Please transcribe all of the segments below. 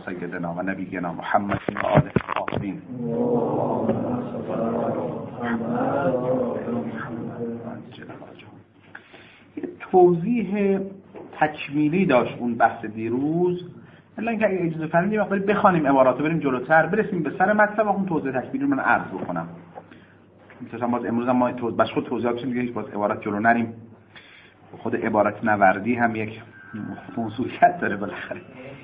سیدنا و نبینا محمد و آله الطاهرین. توضیح تکمیلی داشت اون بحث دیروز. الان که اگه اجازه فرمایید یه مقداری بخوانیم عباراتو، بریم جلوتر برسیم به سر مطلب و اون توضیح تکمیلی رو من عرض بکنم. مثلا باز امروز هم ما بس خود توضیحات میشه دیگه، باز عبارت جلو نریم. خود عبارت نوردی هم یک موضوعیت داره بالاخره.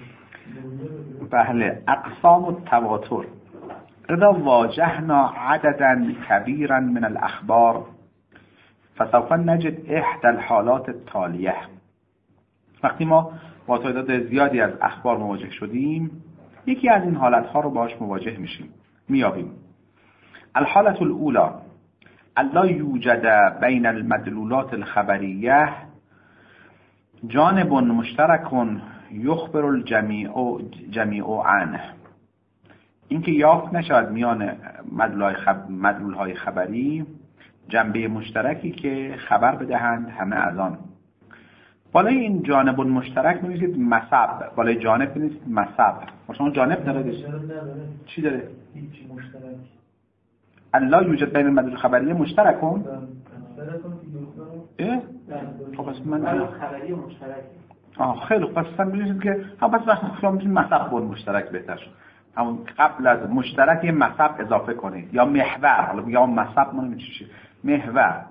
بله، اقسام التواتر. اذا واجهنا عددا كبيرا من الاخبار فسوف نجد احدى الحالات التاليه. وقتی ما با تعداد زیادی از اخبار مواجه شدیم، یکی از این حالتها رو باهاش مواجه میابیم. الحالة الاولى الا یوجد بین المدلولات الخبریه جانب مشترک یخبر الجمیع عنه. اینکه یافت نشود میان مدلولهای خبری جنبه مشترکی که خبر بدهند همه از آن. بالای این جانب مشترک می‌نویسید مصب، بالای جانب بنویسید مصب. شما جانب داره؟ چی داره؟ هیچ مشترک. الا یوجد بین المدلول خبریه مشترک کن؟ اه؟ خب پس من خبری مشترک. خیلی خوب، پس بنویسید که پس وقتی شما می‌تونید مصب بون مشترک بهتر شد. همون قبل از مشترک یه مصب اضافه کنید یا محور. حالا میگم مصب مونم چیه؟ محور.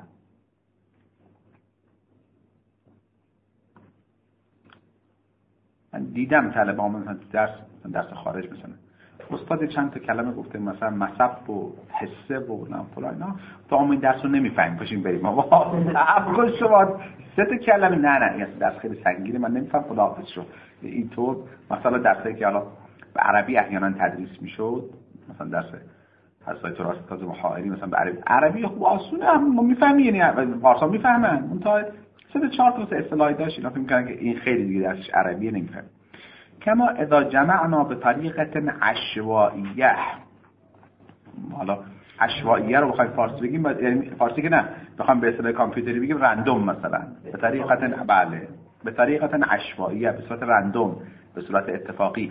من دیدم طلبه‌ها مثلا درس خارج مثلا استاد چند تا کلمه گفته مثلا مصب و حسه و فلان اینا، تو همین درس رو نمیفهمیم، پاشیم بریم. بابا شما سه تا کلمه نه این درس خیلی سنگینه من نمیفهم، خداحافظ شو. اینطور مثلا درسی که حالا به عربی احیانا تدریس میشد، مثلا درس حسای تراث تازه محاوری مثلا به عربی خوب آسونه ما میفهمیم، یعنی فارسی میفهمن. اون تا سه تا چهار تا اصطلاحی داشت اینا فکر می‌کنن که این خیلی دیگه درسش عربیه نمیفهم. کما اذا جمعنا بطریقه عشوائیه. حالا عشوائیه رو بخوایم فارسی بگیم، یعنی فارسی که نه بخوایم به اصطلاح کامپیوتری بگیم رندوم مثلا، به طریقه بله به طریقه عشوائیه، به صورت رندوم، به صورت اتفاقی.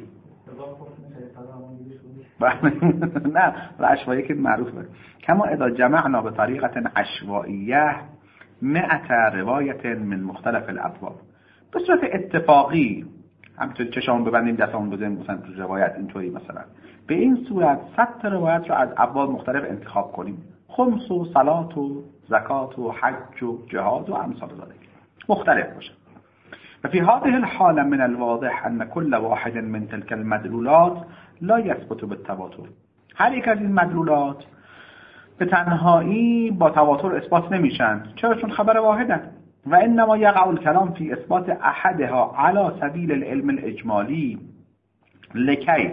نه عشوائیه که معروفه. کما اذا جمعنا بطریقه عشوائیه 100 روایت من مختلف الابواب. به صورت اتفاقی همینطور چشامون ببندیم دستمون بزنیم مثلا تو روایت اینطوری مثلا به این صورت 100 روایت رو از ابواب مختلف انتخاب کنیم، خمس و صلات و زکات و حج و جهاد و امثال ذلك مختلف باشه. و فی هذه الحاله من الواضح ان كل واحد من تلك المدلولات لا يثبت بالتواتر. هر یک از این مدلولات به تنهایی با تواتر اثبات نمیشن. چرا؟ چون خبر واحدن. و انما یقع الكلام فی اثبات احدها على سبیل العلم الاجمالی لکی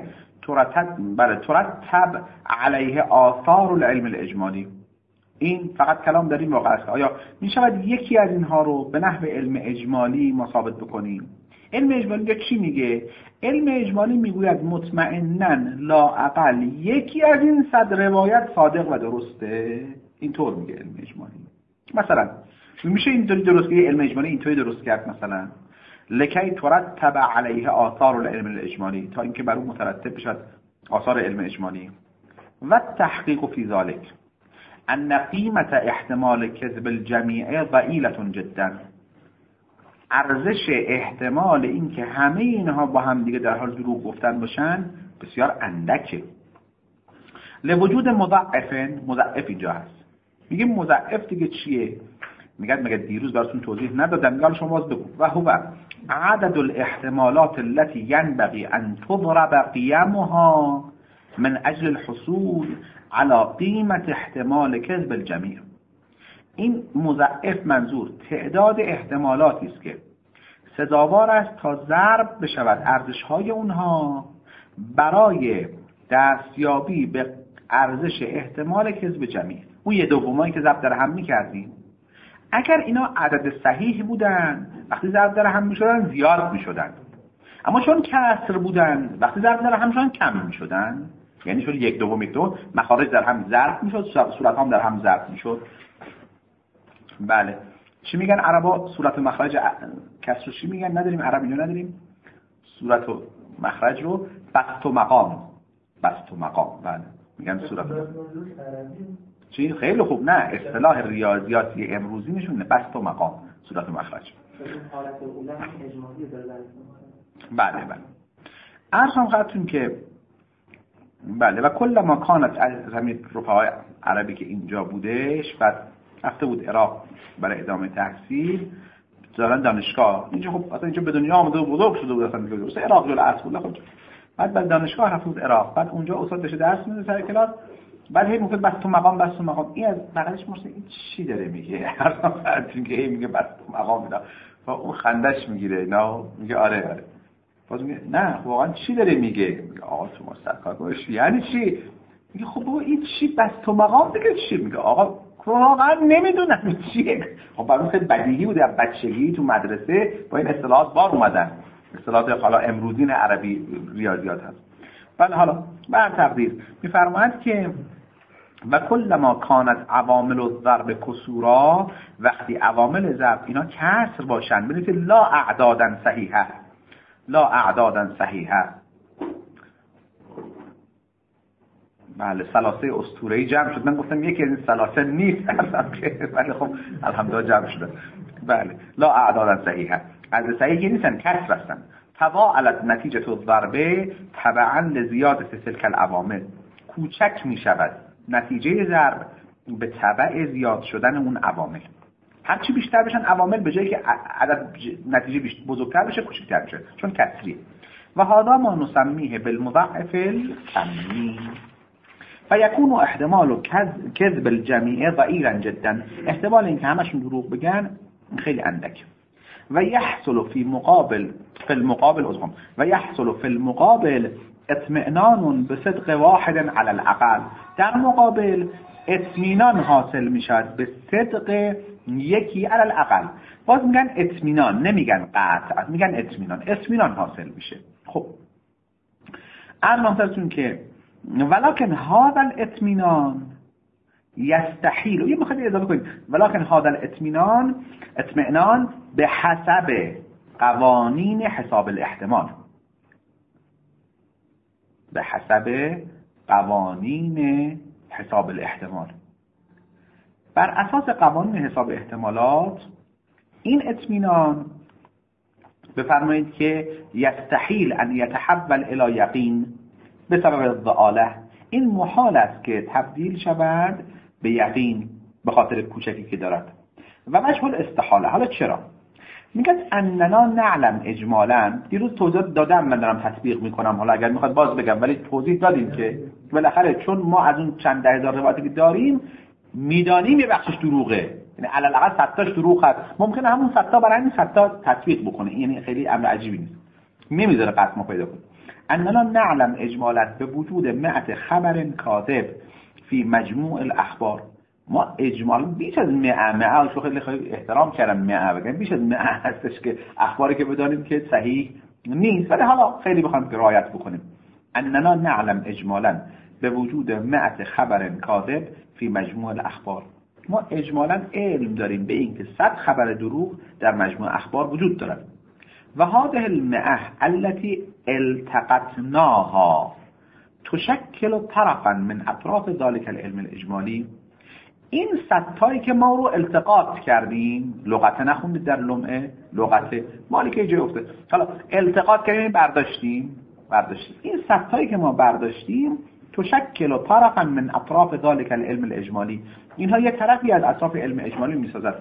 ترتب علیه آثار العلم الاجمالی. این فقط کلام در این واقع است آیا می شود یکی از اینها رو به نحو علم اجمالی ما ثابت بکنیم؟ علم اجمالی چی میگه؟ علم اجمالی میگوید مطمئناً لااقل یکی از این 100 روایت صادق و درسته. اینطور میگه علم اجمالی. مثلا میشه اینطوری درست که علم اجمالی اینطوری درست کرد مثلا لکی ترتب علیه آثار العلم الاجمالی، تا اینکه بر اون مترتب بشد آثار علم اجمالی. و تحقیق فی ذلک ان قیمت احتمال کذب الجمیع ضئیلة جدا. ارزش احتمال این که همه اینها با هم دیگه در حال دروغ گفتن باشن بسیار اندکه. لوجود مضاعف اینجا هست. میگه مضاعف دیگه چیه؟ مگه دیروز براتون توضیح ندادم؟ میگم شما باز بگو. و هو عدد الاحتمالات التي ينبغي ان تضرب قيامها من اجل الحصول على قیمت احتمال کذب الجمیع. این مضاعف منظور تعداد احتمالاتی است که سزاوار است تا ضرب بشود ارزش‌های اونها برای دستیابی به ارزش احتمال کذب جمیع. اون یه دومایی که ضرب در هم می‌کردیم، اگر اینا عدد صحیح بودن وقتی ضرب در هم می‌شدن زیاد می‌شدن، اما چون کسر بودن وقتی ضرب در هم می‌شدن کم می‌شدن. یعنی شد یک دوم مخارج در هم ضرب می‌شد، صورت هم در هم ضرب می‌شد. بله چی میگن عربا؟ صورت و مخرج کسر چی میگن؟ نداریم عرب اینو نداریم. صورت و مخرج رو بست و مقام بله میگن صورت چی؟ خیلی خوب. نه اصطلاح ریاضیاتی امروزی نشونه بست و مقام صورت و مخرج. بله عرض هم خدتون که بله و کل ما کانت از همین رفقای عربی که اینجا بودش بعد رفته بود عراق برای ادامه تحصیل دارن دانشگاه اینجا. خب اصلا اینجا به دنیا آمده و بزرگ شده بود اصلا دیگه عراق جلو اصل بود. خب بعد دانشگاه رفته بود عراق، بعد اونجا استاد بشه درس میده سر کلاس، بعد هی میگه بس تو مقام این از بغلش مرسه این چی داره میگه هر وقت که میگه بس تو مقام اینا و اون خندش میگیره اینا میگه آره باز میگه نه واقعا چی داره میگه آقا تو مستقل باش یعنی چی میگه خب بابا این چی بس تو مقام دیگه چی میگه آقا واقعا نمیدونم چیه. خب برام خیلی بدیهی بود از بچگی تو مدرسه با این اصطلاحات بار اومدن، اصطلاحات حالا امروزین عربی ریاضیات هست. بله حالا بر تقدیر میفرماید که و کل ما کانت عوامل الضرب کسورا، وقتی عوامل ضرب اینا کسر باشن ببینید لا اعدادن صحیحه بله ثلاثه اسطوره‌ای جمع شد. من گفتم یکی از این ثلاثه نیست ولی خب الحمدلله جمع شده. بله لا اعدادن صحیحه از صحیحی نیستن کسر هستن. تضاعلت نتیجه الضربه تبعا لزیادت تلک العوامل، کوچک می شود نتیجه ضرب به تبع زیاد شدن اون عوامل. هرچی بیشتر بشن عوامل به جایی که عدد نتیجه بزرگتر بشه کوچکتر بشه چون کسریه. و هذا ما نسمیه بالمضاعف الکمی فیکون احتمال کذب الجمیع ضئیرا جدا، احتمال اینکه همشون دروغ بگن خیلی اندک. و یحصل فی المقابل اطمئنان بصدق واحد علی الاقل، در مقابل اطمینان حاصل میشد به صدق یکی علی الاقل. باز میگن اطمینان نمیگن قطع، میگن اطمینان حاصل میشه. خب الان که ولکن هذا الاطمینان یستحیل، یه میخواد اضافه کنید ولکن هذا اطمینان به حسب قوانین حساب الاحتمال، به حسب قوانین حساب الاحتمال، بر اساس قوانین حساب احتمالات این اطمینان بفرمایید که یستحیل ان یتحول الی یقین به سبب الضآله، این محال است که تبدیل شود به یقین به خاطر کوچکی که دارد. و مجهول استحاله. حالا چرا؟ میگن اننا نعلم اجمالا، دیروز توضیح دادم من دارم تطبیق میکنم، حالا اگر میخواد باز بگم ولی توضیح دادیم که بالاخره چون ما از اون چند ده هزار روایتی که داریم میدانیم یه بخشش دروغه، یعنی علل اقل 100 تاش دروغ هست، ممکنه همون 100 تا برای این 100 تا تطبیق بکنه، یعنی خیلی امر عجیبی نیست، نمیذاره قطع ما پیدا کنه. اننا نعلم اجمالا به وجود 100 خبر کاذب فی مجموع الاخبار، ما اجمالا بیش از 100 شو خیلی احترام کردم 100 بگم بیش از 100 هستش که اخباری که بدانیم که صحیح نیست، ولی حالا خیلی بخوایم که رعایت بکنیم. اننا نعلم اجمالا به وجود 100 خبر کاذب فی مجموع الاخبار، ما اجمالا علم داریم به این که 100 خبر دروغ در مجموع اخبار وجود دارد. و هذه المئة التي التقطناها تشکل طرفا من اطراف ذلك العلم الاجمالی، این 100 تایی که ما رو التقاط کردیم، لغت نخوندید در لمعه، لغت مالی که جای افتاد، حالا التقاط کردیم برداشتیم این 100 تایی که ما برداشتیم تشکل طرفا من اطراف ذلك العلم الاجمالی، اینها یک طرفی از اطراف علم اجمالی میسازد.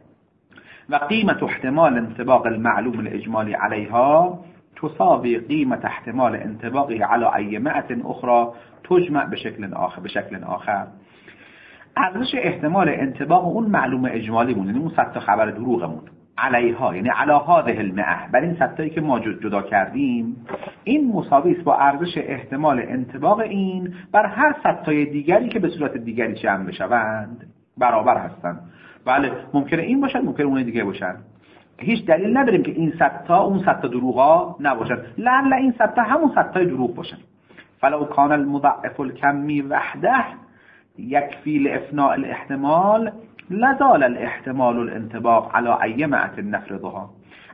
و قیمت احتمال انطباق المعلوم الاجمالی علیها تساوی قیمت احتمال انطباقی علی ایمه اخرى تجمع به شکل آخر. ارزش احتمال انطباق اون معلوم اجمالی مون، یعنی اون 100 تا خبر دروغمون، علیها یعنی علی هذه المئة، بر این 100 تایی که ما جدا کردیم، این مساوی است با ارزش احتمال انطباق این بر هر 100 تای دیگری که به صورت دیگری جمع بشوند، برابر هستند. بله ممکنه این باشن، ممکنه اون دیگه باشن، هیچ دلیل نداریم که این 100 تا اون 100 تا دروغا نباشن، لعل این 100 تا همون 100 تای دروغ باشن. فلو کان المضاعف الکمی وحده یکفی لافناء الاحتمال لزال الاحتمال الانطباق على ایمه نفرضها،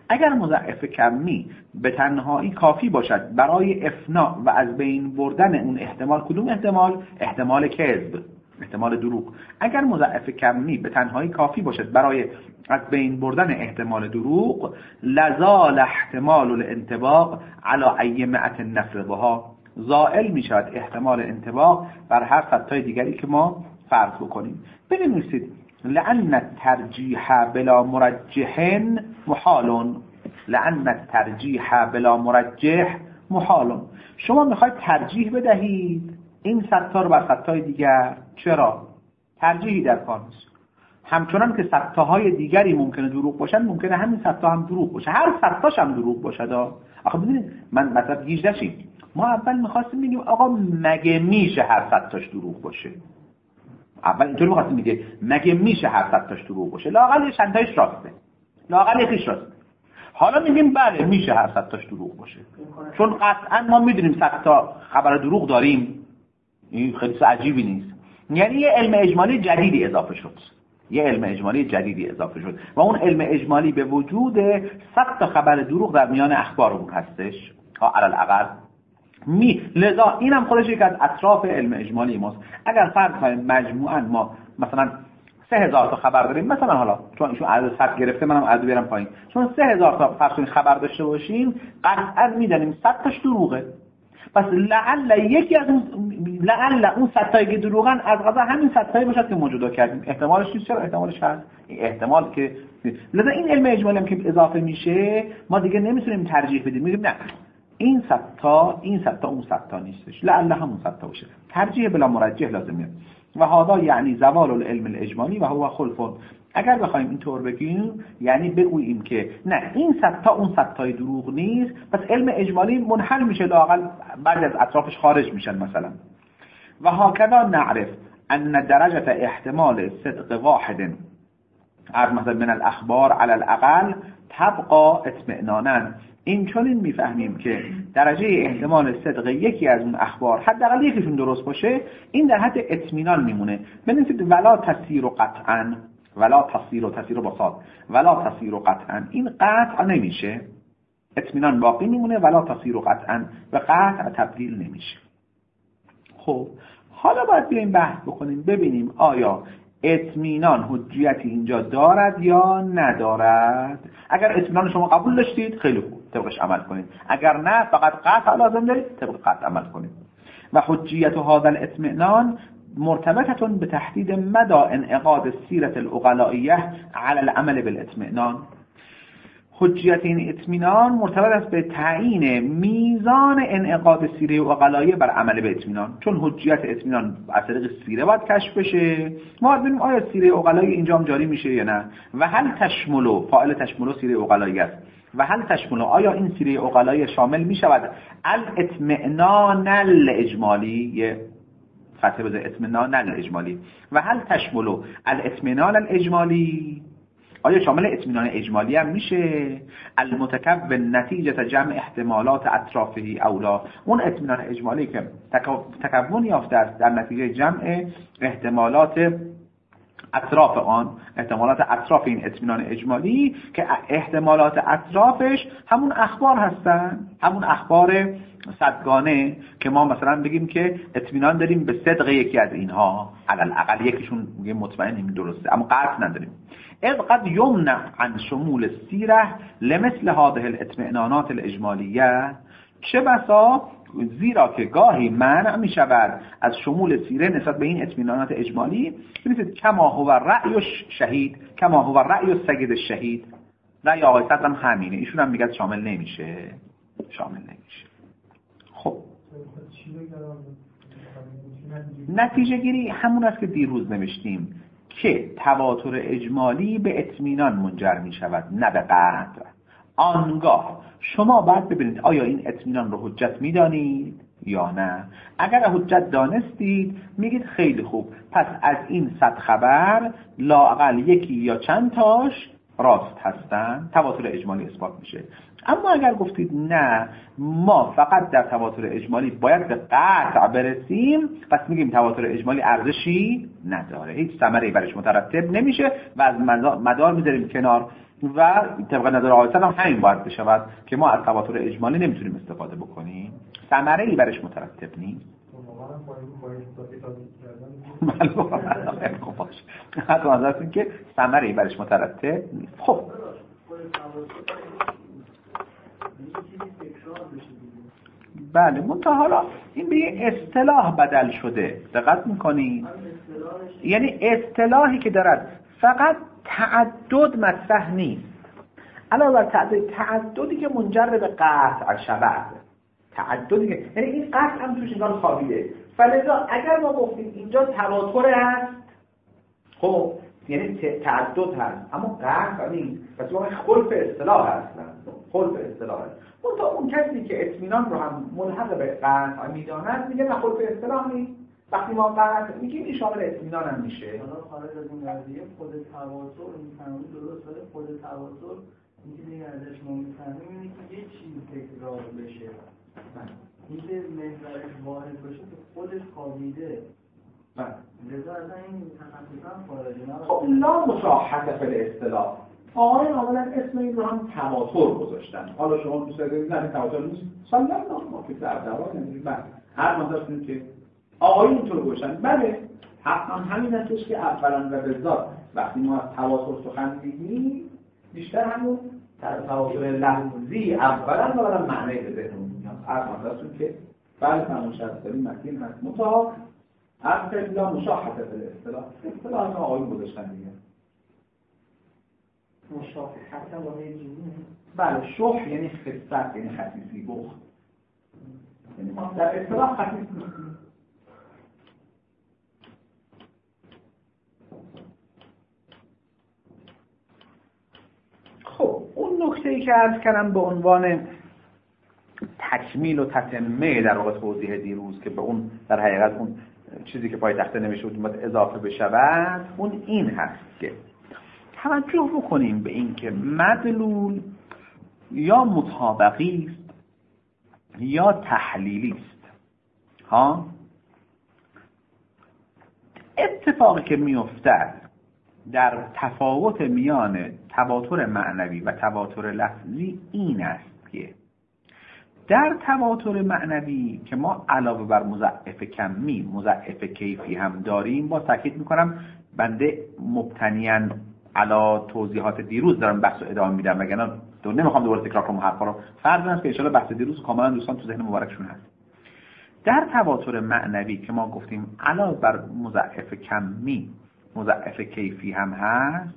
اگر مضاعف کمی به تنهایی کافی باشد برای افناء و از بین بردن اون احتمال، کدوم احتمال؟ احتمال کذب، احتمال دروغ. اگر مضاعف کمی به تنهایی کافی باشد برای از بین بردن احتمال دروغ، لزال احتمال الانطباق علی ایمئة نفرضها، زائل می شود احتمال انطباق بر هر خطای دیگری که ما فرض بکنیم. بنویسید لأن الترجیح بلا مرجح محال، لأن الترجیح بلا مرجح محال. شما میخواید ترجیح بدهید این خطا رو بر خطای دیگر. چرا؟ ترجیحی در کار نیست. همچنان که خطاهای دیگری ممکنه دروغ باشن، ممکنه همین خطا هم دروغ باشه، هر خطاش هم دروغ باشه. آخه ببینید من مثلا 18 شیم، ما اول می‌خواستیم بگیم آقا مگه میشه هر خطاش دروغ باشه؟ اول اینطوری می‌خواستیم بگیم مگه میشه هر خطاش دروغ باشه؟ لااقل یه چند تایش راسته، لااقل یکیش راسته. حالا میگیم بله میشه هر خطاش دروغ باشه، چون قطعا ما میدونیم خطا خبر دروغ داریم. این خیلی عجیبی نیست. یعنی یه علم اجمالی جدیدی اضافه شد، یه علم اجمالی جدیدی اضافه شد و اون علم اجمالی به وجود 100 تا خبر دروغ در میان اخبارمون هستش علی الاقل. لذا اینم خودش یک از اطراف علم اجمالی ماست. اگر فرض کنیم مجموعاً ما مثلا 3000 تا خبر داریم، مثلا حالا چون ایشون عدد 100 گرفته منم عدد بیارم پایین، چون 3000 تا فرض کنیم خبر داشته باشیم، قطعاً میدونیم 100 تاش دروغه. پس لعل یکی از اون 100 تایی که دروغن از قضا همین 100 تایی باشد که ما جدا کردیم. احتمالش نیست، چرا احتمالش هست؟ احتمال که لذا این علم اجمالی هم که اضافه میشه ما دیگه نمیتونیم ترجیح بدیم، میگیم نه این 100 تا اون 100 تا نیستش، لعل همون 100 تا باشه. ترجیح بلا مرجح لازمه. و هذا یعنی زوال العلم الاجمالی و هو خلف. اگر بخوایم اینطور بگیم یعنی بگوییم که نه این 100 تا اون 100 تای دروغ نیست، پس علم اجمالی منحل میشه، لااقل بعضی از اطرافش خارج میشن مثلا. و هكذا نعرف ان درجه احتمال صدق واحد مثلا من الاخبار على الاقل تبقى اطمئنانا. این چنین میفهمیم که درجه احتمال صدق یکی از اون اخبار حداقل یکیشون درست باشه، این در حد اطمینان میمونه. ببینید ولا تسیر قطعا، ولا تسیر با صاد، ولا تسیر قطعا، این قطع نمیشه، اطمینان باقی میمونه، ولا تسیر قطعا و قطع تبدیل نمیشه. خب حالا باید بیایم بحث بکنیم ببینیم آیا اطمینان حجیتی اینجا دارد یا ندارد. اگر اطمینان شما قبول داشتید خیلی خوب، طبقش عمل کنید. اگر نه فقط قطع لازم دارید، طبق قطع عمل کنید. و حجیت هذا الاطمینان مرتبطه به تحدید مدى انعقاد السیرة العقلائیه علی العمل بالاطمینان. حجیت این اطمینان مرتبط است به تعیین میزان انعقاد سیره عقلائیه بر عمل به اطمینان. چون حجیت اطمینان از طریق سیره باید کشف بشه، ما باید ببینیم آیا سیره عقلائیه اینجا هم جاری میشه یا نه. و هل تشملو، فاعل تشملو سیره عقلائیه است، و هل تشملو آیا این سیره عقلائیه شامل میشود الاطمینان الاجمالی، فتح بزن اطمینان الاجمالی، و هل تشملو الاطمینان الاجمالی آیا شامل اطمینان اجمالی هم میشه؟ المتکون نتیجه جمع احتمالات اطرافی اولا، اون اطمینان اجمالی که تکون یافته است در نتیجه جمع احتمالات اطراف آن، احتمالات اطراف این اطمینان اجمالی که احتمالات اطرافش همون اخبار هستن، همون اخبار صدگانه که ما مثلا بگیم که اطمینان داریم به صدق یکی از اینها، علل اقل یکیشون میگه مطمئنیم درسته اما قطع نداریم. اذ قد یمنع عن شمول السیره لمثل هذه الاطمئنانات الاجمالیه، چه بسا زیرا که گاهی منع می شود از شمول سیره نسبت به این اطمینانات اجمالی. ببینید کما هو رأی شهید، کما هو رأی سید الشهید، رأی آقای صدر هم همینه، ایشون هم میگه شامل نمیشه، شامل نمیشه. خب نتیجه گیری همون است که دیروز نوشتیم که تواتر اجمالی به اطمینان منجر می شود نه به قطع. آنگاه شما باید ببینید آیا این اطمینان رو حجت میدانید یا نه. اگر حجت دانستید میگید خیلی خوب، پس از این 100 خبر لااقل یکی یا چند تاش راست هستن تواتر اجمالی اثبات میشه. اما اگر گفتید نه ما فقط در تواتر اجمالی باید به قطع برسیم، پس میگیم تواتر اجمالی ارزشی نداره، هیچ ثمره‌ای برش مترتب نمیشه و از مدار میذاریم کنار و طبق نظر آقای هم همین باید بشود که ما از تواتر اجمالی نمیتونیم استفاده بکنیم، ثمره‌ای برش مترتب نیست. خب باشه حتی از این که ثمره‌ای برش مترتب نیست. خب بله منتها حالا این به یه اصطلاح بدل شده، دقت میکنی؟ یعنی اصطلاحی که دارد فقط تعدد مطرح نیست، علاوه بر تعددی که منجر به قطع شود، تعددی که یعنی این قطع هم توش انگار خوابیده. فلذا اگر ما گفتیم اینجا تواتر هست، خب یعنی تعدد هست اما قطع نیست، پس ما خلف اصطلاح هست، خلف اصطلاح هست. اون کسی که اطمینان رو هم ملحق به قطع میداند میگه نه خلف اصطلاح نیست. وقتی ما قطع میگیم این شامل اطمینان هم میشه. حالا خارج از این قضیه خود تواتر میفهمیم درست، ولی خود تواتر اینکه ازش ما میفهمیم اینه که یه چیز تکرار بشه، اینکه محورش واحد باشه که خودش خوابیده. لذا اصلا این تخصصا خارجه. خب لا مصاحت فی الاصطلاح، آقایان اولا اسم این رو هم تواتر گذاشتن. حالا شما دوست دارید نه تواتر نیست سالم ما که در دوام نمیدونید بعد هر مدارستون که آقایان اینطور گذاشتن. بله حتما همین هستش که اولا و به ذات وقتی ما از تواتر سخن میگیم بیشتر همون تواتر لفظی اولا و بعد معنی به ذهنمون میاد. هر مدارستون که بله فرمایش داریم متین هست متها از لا مشاحت فی الاصطلاح، اصطلاح ما آقایان گذاشتن دیگه. مشاحت هم با یه جوری بله شح یعنی خصت، یعنی خصیصی بخت، یعنی ما در اصطلاح خصیص نیستیم. خب اون نکته‌ای که عرض کردم به عنوان تکمیل و تتمه در واقع توضیح دیروز که به اون در حقیقت اون چیزی که پای تخته نوشته بود باید اضافه بشود، اون این هست که توجه بکنیم به این که مدلول یا مطابقی است یا تحلیلی است. ها اتفاقی که میافتد در تفاوت میان تواتر معنوی و تواتر لفظی این است که در تواتر معنوی که ما علاوه بر مضاعف کمی مضاعف کیفی هم داریم، با تاکید میکنم بنده مبتنیاً علی توضیحات دیروز دارم بحث رو ادامه میدم وگرنه نمیخوام دوباره تکرار کنم حرفا رو. فرض است که ان شاءالله بحث دیروز کاملا دوستان تو ذهن مبارکشون هست. در تواتر معنوی که ما گفتیم علاوه بر مضاعف کمی مضاعف کیفی هم هست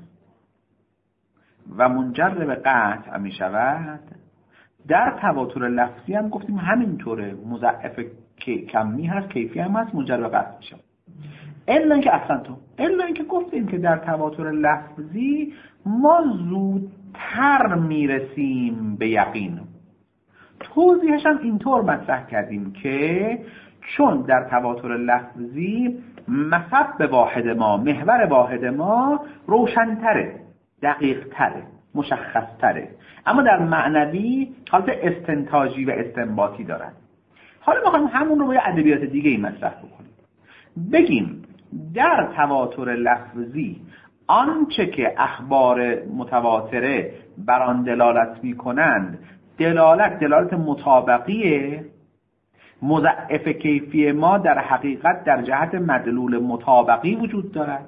و منجر به قطع می شود، در تواتر لفظی هم گفتیم همینطوره، مضاعف کمی هست کیفی هم هست منجر به قطع می شود. الا اینکه گفتیم که در تواتر لفظی ما زودتر میرسیم به یقین. توضیحش هم اینطور مطرح کردیم که چون در تواتر لفظی مصب واحد ما، محور واحد ما روشن‌تره، دقیق‌تره، مشخص‌تره، اما در معنوی حالت استنتاجی و استنباطی دارد. حالا می‌خوایم همون رو با ادبیات دیگه این مطرح بکنیم. بگیم در تواتر لفظی آنچه که اخبار متواتره بر آن دلالت می‌کنند دلالت مطابقیه، مضاعف کیفی ما در حقیقت در جهت مدلول مطابقی وجود دارد.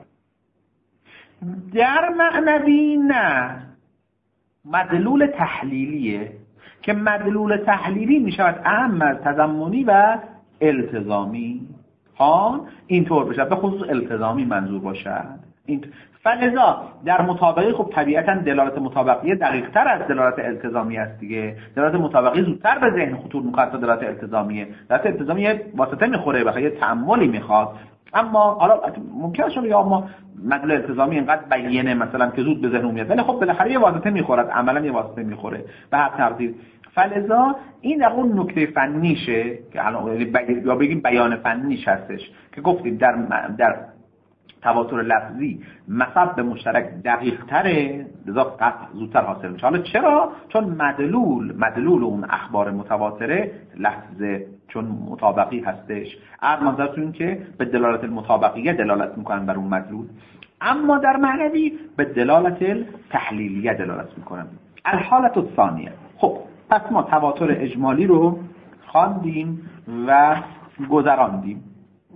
در معنوی نه، مدلول تحلیلیه که مدلول تحلیلی می شود اهم از تضمنی و التزامی. اینطور بشه، به خصوص التزامی منظور باشد. فلذا در مطابقی خب طبیعتا دلالت مطابقی دقیق تر از دلالت التزامی است دیگه. دلالت مطابقی زودتر به ذهن خطور می‌کنه تا دلالت التزامیه. دلالت التزامی واسطه میخوره، بخاطر تأملی میخواد. اما حالا ممکنه شما بگید ما مدلول التزامی اینقدر بیانه مثلا که زود به ذهن میاد، ولی خب بالاخره یه واسطه میخورد، عملا یه واسطه میخوره به هر تقدیر. فلذا این در اون نکته فنیشه که الان یا بگیم بیان فنیش هستش که گفتیم در تواتر لفظی مصب مشترک دقیق تره، لذا قطع زودتر حاصل میشه. حالا چرا؟ چون مدلول اون اخبار متواتره لفظ چون مطابقی هستش. منظورتون که به دلالت المطابقیه دلالت میکنن بر اون مدلول، اما در معنوی به دلالت تحلیلیه دلالت میکنن. الحالت الثانیه. خب پس ما تواتر اجمالی رو خواندیم و گذراندیم.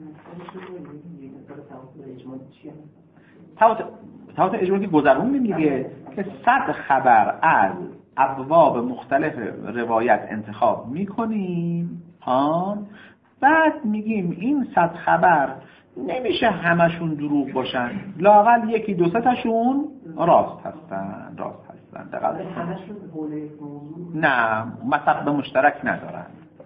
تواتر اجمالی گذروندیم دیگه که 100 خبر از ابواب مختلف روایت انتخاب میکنیم، بعد میگیم این 100 خبر نمیشه همشون دروغ باشن، لااقل یکی دو سه تاشون راست هستن. نه، مصب مشترک ندارن.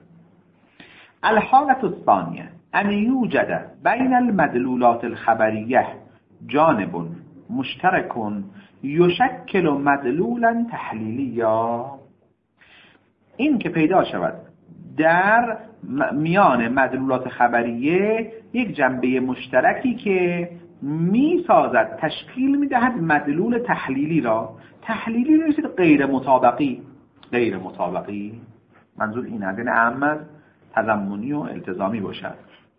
الحالة الثانية ان يوجد بين المدلولات الخبرية جانب مشترك يشكل مدلولا تحلیلیا. این که پیدا شود در میان مدلولات خبریه یک جنبه مشترکی که میسازد، تشکیل میدهد مدلول تحلیلی را. تحلیلی نیست غیر مطابقی. منظور این است، اما تضمنی و التزامی باشد.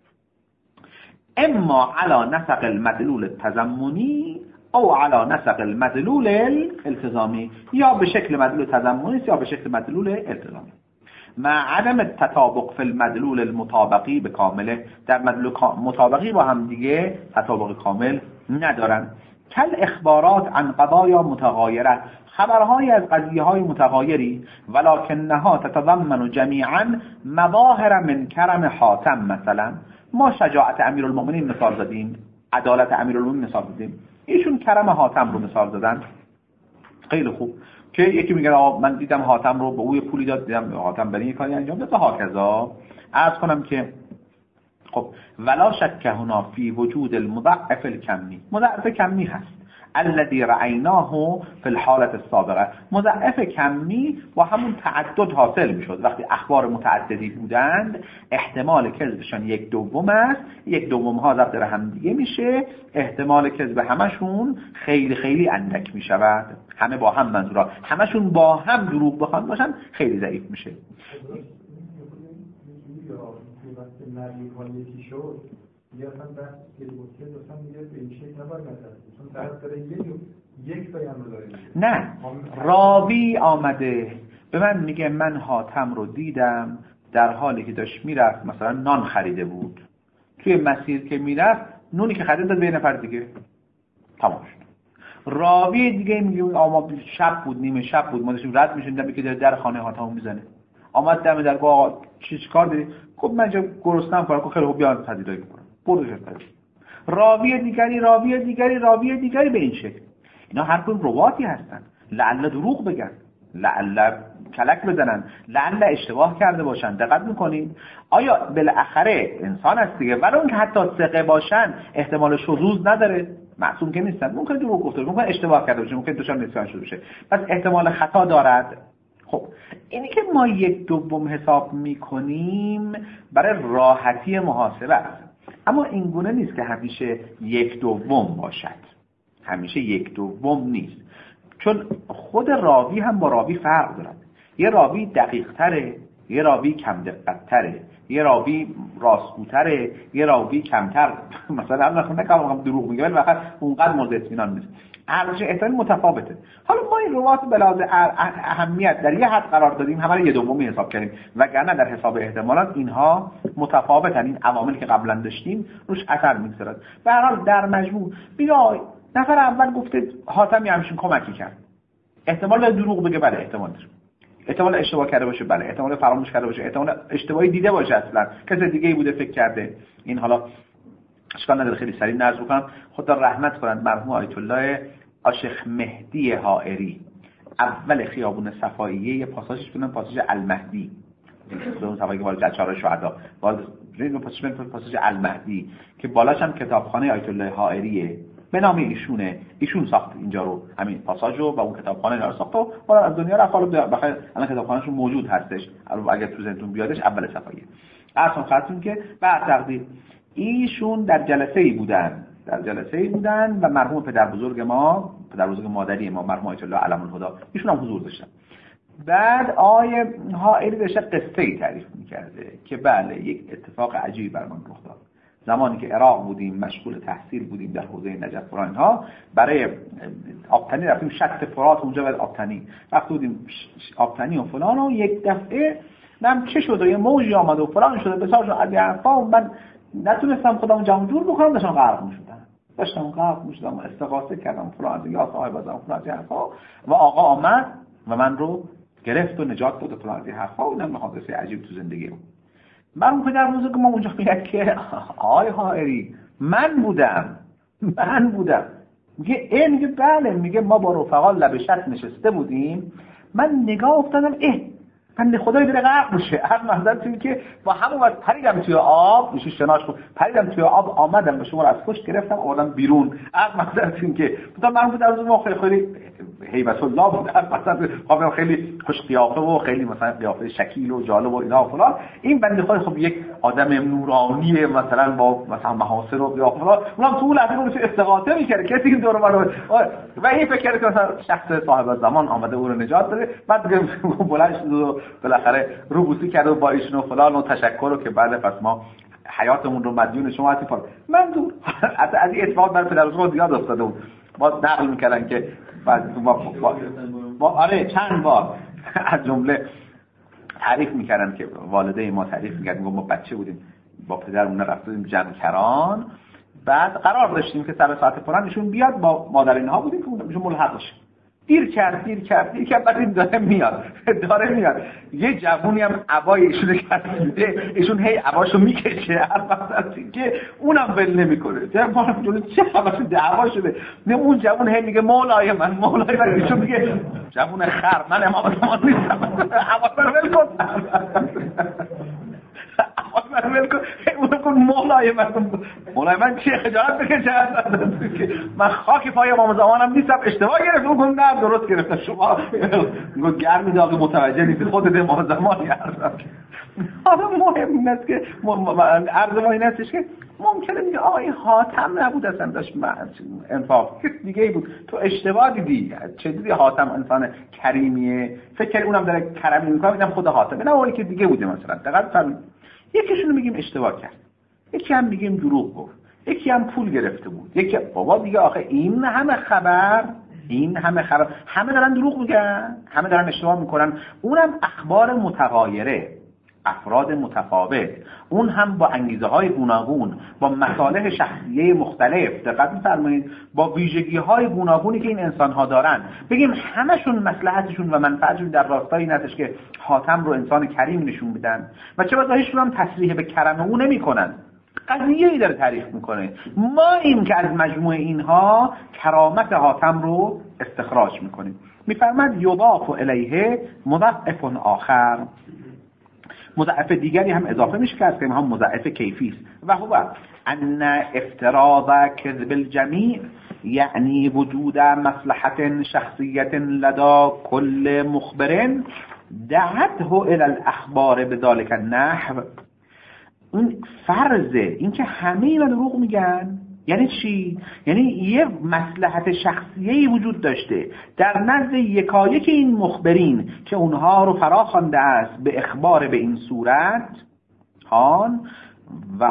اما علی نسق المدلول التضمنی او علی نسق المدلول الالتزامی، یا به شکل مدلول تضمنی یا به شکل مدلول التزامی. مع عدم التطابق فی المدلول المطابقی به کامله، در مدلول مطابقی با هم دیگه تطابق کامل ندارن. کل اخبارات عن قضایا متغایره، خبرهای از قضیه‌های متغایری، ولکنها تتضمن جمیعا مظاهر من کرم حاتم. مثلا ما شجاعت امیرالمومنین مثال زدیم، عدالت امیرالمومنین مثال زدیم، ایشون کرم حاتم رو مثال زدن. خیلی خوب که یکی میگه من دیدم حاتم رو به اوی پولی داد، دیدم حاتم برای این کاری انجام داد و هاکذا. عرض کنم که خب ولا شک هنا فی وجود المضاعف الکمی، مضاعف کمی هست. الذي رأيناه في الحالة السابقه، مضاعف کمی با همون تعدد حاصل میشد. وقتی اخبار متعددی بودند احتمال کذبشان 1/2 است، 1/2 ها ضرب در هم دیگه میشه، احتمال کذب همشون خیلی خیلی اندک میشود. همه با هم، منظورا همشون با هم دروغ بخوان باشن خیلی ضعیف میشه. یا اصلا بحث که بوده دوستان میگه به این شکل نباید نظر چون طرف داره یک بیان رو داره. نه، راوی آمده به من میگه من حاتم رو دیدم در حالی که داشت میرفت، مثلا نان خریده بود، توی مسیر که میرفت نونی که خرید داد به یه نفر دیگه، تمام شد. راوی دیگه میگه آما شب بود، نیمه شب بود، ما داشتیم رد میشیم دیدم که در خانه حاتم میزنه. آمد دم در گفت آقا چیکار داری؟ گفت من اینجا گرسنه‌ام، فردا خیلی خوب بیان پذیرایی میکنم. بردش پذیر. راوی دیگری به این شکل. اینا هر کدوم رواتی هستن. لعل دروغ بگن، لعل کلک بزنن، لعل اشتباه کرده باشن. دقت میکنید؟ آیا بالاخره انسان است دیگه، ولی اون که حتی ثقه باشن احتمال شذوذ نداره، معصوم که نیستن، ممکن دروغ گفته باشه، ممکن اشتباه کرده باشه، ممکن دچار نسیان شده باشه، پس احتمال خطا دارد. خب اینی که ما 1/2 حساب میکنیم برای راحتی محاسبه است، اما این گونه نیست که همیشه 1/2 باشد، همیشه 1/2 نیست، چون خود راوی هم با راوی فرق دارد. یه راوی دقیق تره، یه راوی کم دقت تره، یه راوی راستگوتره، یه راوی کمتر. مثلا من نکنم دروغ میگه ولی واقعا اونقدر مورد اطمینان نیست. ارزش احتمالی متفاوته. حالا ما این روات به لحاظ اهمیت در یه حد قرار دادیم، همه رو 1/2 حساب کردیم، وگرنه در حساب احتمالات اینها متفاوتن. این عواملی که قبلا داشتیم روش اثر می‌گذارد. به هر حال در مجموع بیا نفر اول گفته حاتم همشون کمکی کرد، احتمال دروغ بگه، بله احتمال داره، احتمال اشتباه کرده باشه، بله احتمال فراموش کرده باشه، احتمال اشتباهی دیده باشه، اصلا کسی دیگه‌ای بوده فکر کرده. این حالا اشکال نداره خیلی سریع نرز بکنم. خدا رحمت کنند مرحوم آیت الله شیخ مهدی حائری، اول خیابون صفاییه یه پاساژش بودن، پاساژ المهدی، اون صفایی که بالا چهار شهدا، بالا پاساژ المهدی که بالاش هم کتابخانه آیت الله حائریه به نام ایشونه. ایشون ساخت اینجا رو، همین پاساژ رو، و اون کتابخانه رو ساخت و بالا از دنیا رفت. حالا بخاطر الان کتابخانه‌شون موجود هستش، اگر تو ذهنتون بیادش اول صفاییه. اصلا خاطرتون که بعد تقدیر ایشون در جلسه‌ای بودن در جلسه بودن و مرحوم پدر بزرگ مادری ما مرحوم آیت الله علم الهدی ایشون هم حضور داشتن. بعد آیه حائری داشته قصه‌ای تعریف می‌کرده که بله یک اتفاق عجیبی برام رخ داد. زمانی که عراق بودیم مشغول تحصیل بودیم در حوزه نجف و اینها، برای آبتنی رفتیم شط فرات، اونجا بعد آبتنی رفت بودیم آبتنی و فلان، و یک دفعه نم چه شد و یه موجی آمد و فلان شده بسار شد علی حرفا و من نتونستم خودم جمع جور بکنم، داشتم غرق می‌شدم استغاثه کردم فلان یا صاحب ازم فلان حرفا و آقا آمد و من رو گرفت و نجات داد و فلان حرفا. اونم حادثه عجیب تو زندگی بود. من پدر بزرگ ما اونجا میگه که آی حائری من بودم. میگه بله، میگه ما با رفقا لب شط نشسته بودیم، من نگاه افتادم بنده خدای داره غرق میشه. هر محضر توی که با همون وقت پریدم توی آب، میشه شناش کن، پریدم توی آب آمدم به شما رو از پشت گرفتم آوردم بیرون. هر محضر توی که من بود از اون خیلی هیبت الله بود، مثلا خیلی خوش قیافه و خیلی مثلا قیافه شکیل و جالب و اینا و فلان. این بنده خدای خب یک آدم نورانی مثلا با مثلا محاسن و قیافه فلان، اونم تو لحظه اون استغاثه می‌کرد کسی که دور من و این فکر کرد که مثلا شخص صاحب زمان آمده او رو نجات بده. بعد بلند شد و بالاخره روبوسی کرد و با ایشون و فلان و تشکر رو که بعد پس ما حیاتمون رو مدیون شما هستیم. من دور از این اتفاقات برای پدربزرگ زیاد افتاده بود. ما نقل می‌کردن که بعد ما آره چند بار از جمله تعریف می‌کردن که والده ما تعریف می‌کرد، ما بچه بودیم با پدرمون رفتیم جمکران، بعد قرار داشتیم که سر ساعت پران ایشون بیاد، با مادر اینها بودیم که ایشون ملحق بشه. دیر کرد بعد این داره میاد یه جوونی هم عبای ایشونو کشیده، ایشون هی عباشو میکشه هر وقت که اونم ول نمیکنه. چه خبره دعوا شده؟ نه اون جوون هی میگه مولای من ایشون میگه جوون خر من امام زمان نیستم عبا ول کن مولای من چه خجالت بکشه، من خاک پای امام زمانم نیستم، اشتباه گرفت. اون نه درست گرفت، شما گرمی داغ متوجه نیست، خودت امام زمانی هستم. حالا مهم این است که عرض ما این استش که ممکنه میگه آقا این حاتم نبود اصلا، داشت انفاق کس دیگه ای بود، تو اشتباه دیدی. چه دیدی حاتم انسان کریمیه، فکر اونم داره کرمی میکنه، اینم خود حاتم نه اونی که دیگه بوده. مثلا دقیق فرمایید یکیشون رو میگیم اشتباه کرد، یکی هم میگیم دروغ گفت، یکی هم پول گرفته بود، یکی بابا دیگه آخه این همه خبر همه دارن دروغ میگن، همه دارن اشتباه میکنن. اونم اخبار متغایره، افراد متفاوت، اون هم با انگیزه های گوناگون، با مصالح شخصیه مختلف، دقت می‌فرمایید، با ویژگی های گوناگونی که این انسان ها دارن. بگیم همشون مصلحتشون و منفعتشون در راستای این هستش که حاتم رو انسان کریم نشون میدن و چه بسا هم تصریح به کرم او نمی‌کنن، قضیه‌ای داره تعریف میکنه. ما این که از مجموع اینها کرامت حاتم رو استخراج میکنیم. میفرماد یضاف الیه مضاعف آخر، مضاعف دیگری هم اضافه میشه که از که هم مضاعف کیفی است و هو ان افتراض کذب الجمیع یعنی وجود مصلحت شخصیت لدى كل مخبر دعته الى الاخبار بذلك النحو. این فرضه، این که همه اینا دروغ میگن یعنی چی؟ یعنی یه مصلحت شخصیه‌ای وجود داشته در نزد یکایک این مخبرین که اونها رو فرا خوانده است به اخبار به این صورت هان و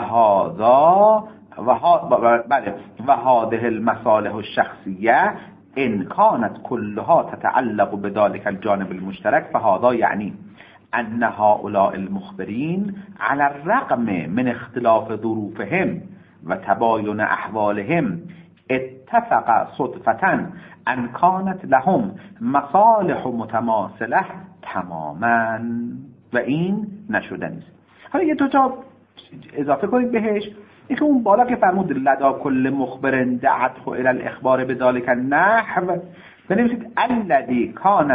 هذه المصالح الشخصیه ان كانت كلها تتعلق بذلك الجانب المشترك فهذا يعني ان هؤلاء المخبرين على الرغم من اختلاف ظروفهم و تباین احوالهم اتفق صدفة ان كانت لهم مصالح متماثله تماما و این نشده نیست. حالا یه تا اضافه کنید بهش، اینکه اون بالا که فرمود لدا کل مخبر دعته الى الاخبار بذلك النحو، بنویسید الذي كان